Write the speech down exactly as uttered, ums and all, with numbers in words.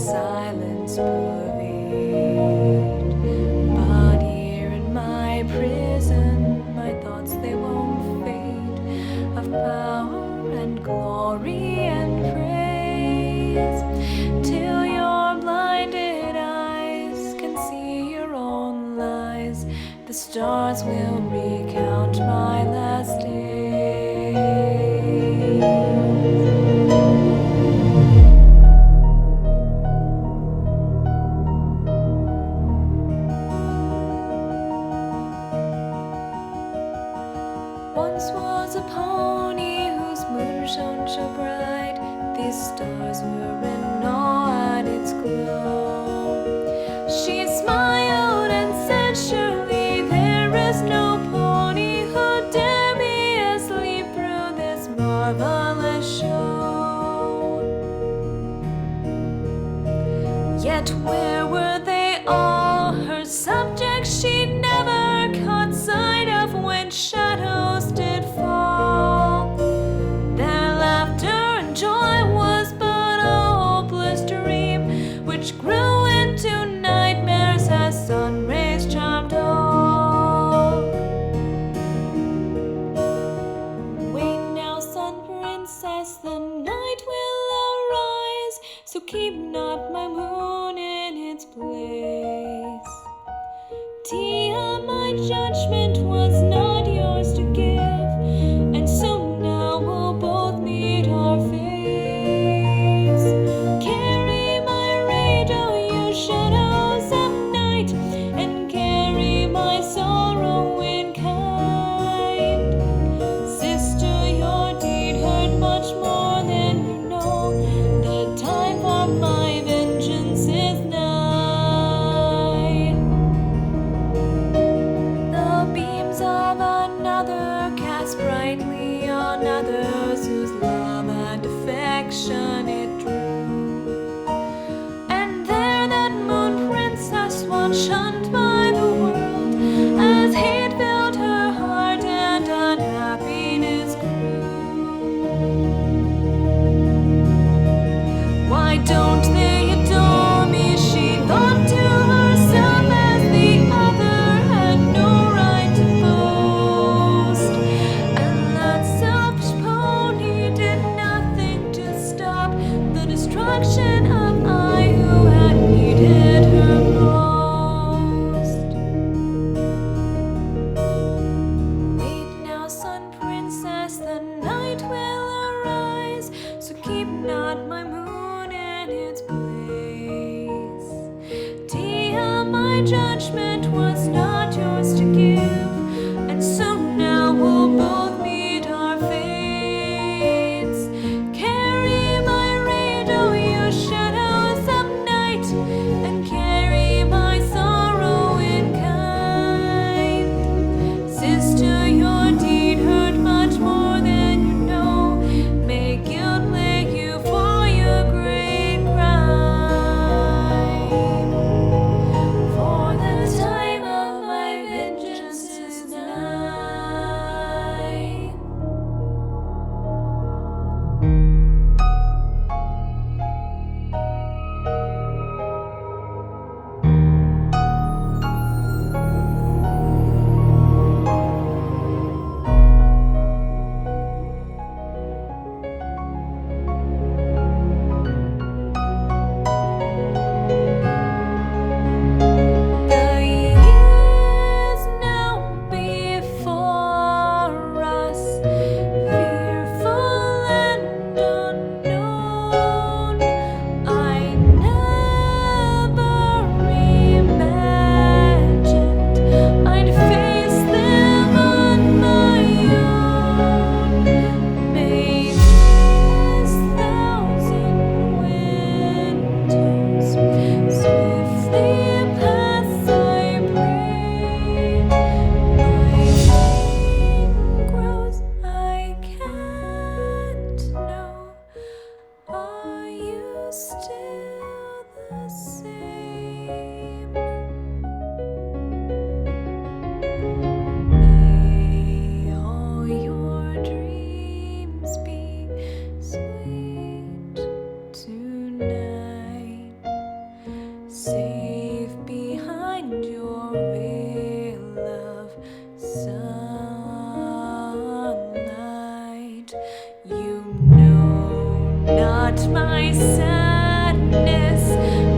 silence pervade. But here in my prison, my thoughts they won't fade, of power and glory and praise, till your blinded eyes can see your own lies. The stars will recount my last days. Once was a pony whose moon shone so bright, these stars were in awe at its glow. She smiled and said, surely there is no pony who dare me asleep through this marvelous show. Yet where were they all, her subjects she never caught sight of when shadows did fall. Their laughter and joy was but a hopeless dream, which grew into nightmares as sun rays charmed all. Wait now, sun princess, the night will arise, so keep not my moon in its place. Tia, my judgment was not yours to give, and so now we'll both meet our fates. Carry my radio, you shadows of night, and carry my sorrow in kind. Sister, your deed hurt much more than you know. The time for my vengeance is nigh. The beams of another not my sadness.